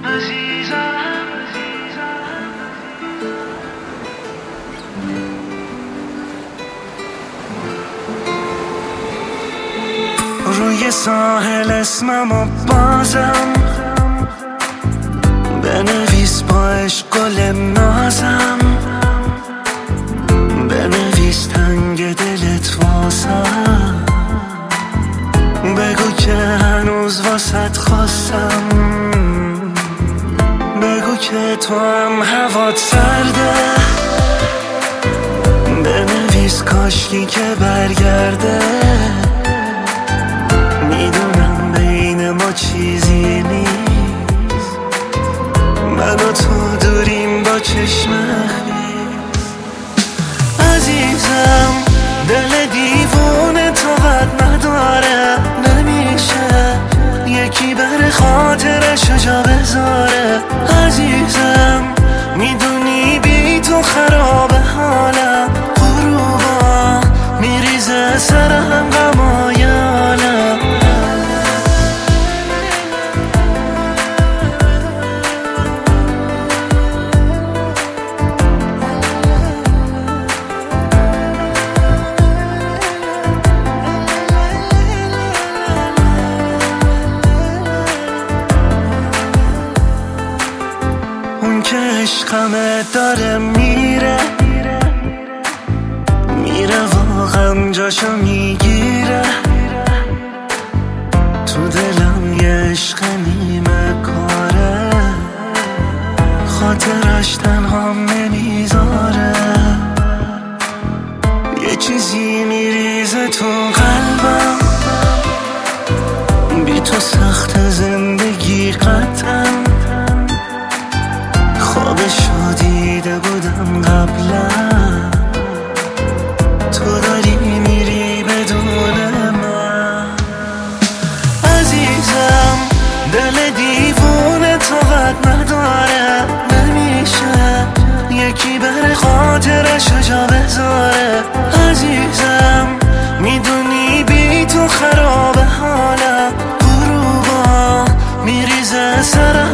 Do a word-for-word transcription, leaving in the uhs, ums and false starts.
روی ساحل اسممو بازم بنویس با عشق گل نازم، بنویس تنگ دلت واسم، بگو که هنوز واسط خواستم، بگو که تو هم هوات سرده، بنویس کاشکی که برگرده، میدونم بین ما چیزی نیست، من و تو دوریم با چشم خیز. عزیزم دل دیوونه طاقت نداره، نمیشه یکی بر خاطرشو جا بذاره. عزیزم میدونی بی تو خرابه حالم، غروبا میریزه سرم غمای عالم. اون که عشقمه داره میره میره و غم جاشو میگیره، تو دلم یه عشق نیمه کاره، خاطرش تنهام نمیذاره. یه چیزی میریزه تو قلبم، بی تو سخت زندگی قطعا، خوابشو دیده بودم قبلا، تو داری میری بدون من. عزیزم دل دیوونه طاقت نداره، نمیشه یکی بر خاطرشو جا بذاره. عزیزم میدونی بی تو خرابه حالم، غروبا میریزه سرم